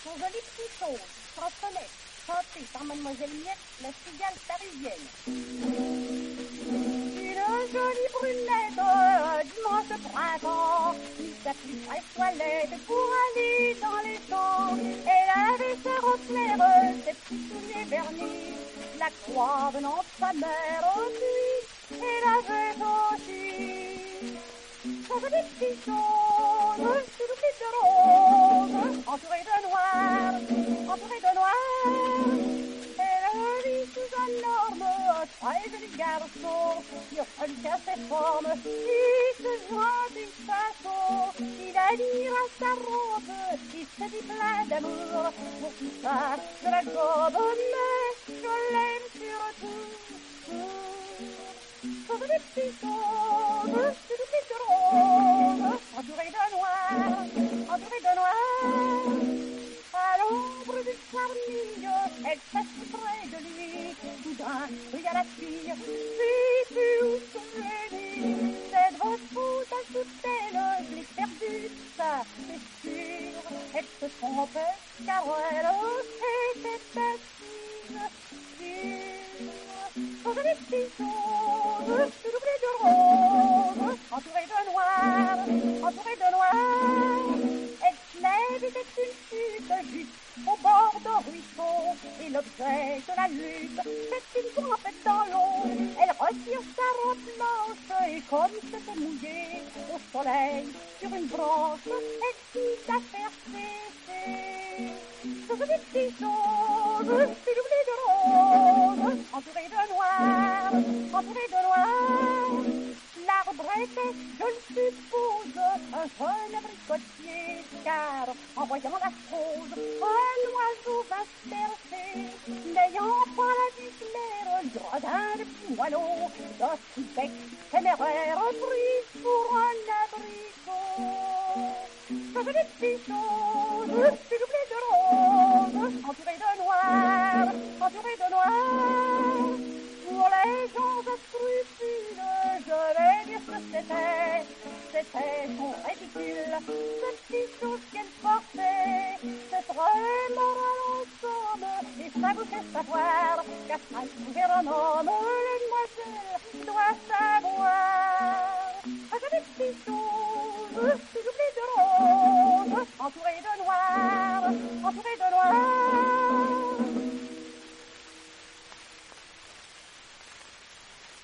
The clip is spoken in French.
Son joli petit chose, chansonnette, chantée par Mademoiselle Miette, la cigale parisienne. Une jolie brunette, dimanche printemps, mit sa plus fraîche toilette pour aller dans les champs. Elle avait sa robe claire, ses petits souliers vernis, la croix venant de sa mère, puis elle avait aussi son joli petit chose, tout de rose, entouré de noir, entouré de noir. Elle vit sous un énorme, très joli garçon, qui relia ses formes, il se joint d'une façon. Il admira sa robe, il se dit plein d'amour, pour tout ça, je la gobe, mais je l'aime surtout. Son joli petit chose, tout de rose, entouré de noir, entouré de noir. À l'ombre du charmille, elle s'assit près de lui. Soudain, oui à la fille, sais-tu où sont venus? Cette votre faute à toute elle, je l'ai perdue, ça c'est sûr. Elle se trompait, car elle était assise sûre. Son joli petit chose, tout doublé de rose, entouré de noir, entouré de noir. Elle se lève et était une chute juste au bord d'un ruisseau, et l'objet de la lutte, c'est une tempête dans l'eau. Elle retire sa robe blanche, et comme c'était mouillé au soleil sur une branche, elle fit à faire sécher. Son joli petit chose, c'est doublé de rose, entouré de noir, entouré de noir. L'arbre était, je le suppose, un jeune abricotier, car en voyant la chose, un oiseau va se percer, n'ayant pas la vue claire, le gredin de petit moineau, d'un coup de bec téméraire, pris pour un abricot. Son joli petit chose, c'est doublé de rose, entouré de noir, entouré de noir. Pour les gens de scrupules, je vais dire que c'était son ridicule, cette petite chose qu'elle portait, c'est vraiment à l'ensemble, et ça vous fait savoir qu'à trouver un homme, les demoiselles doivent savoir.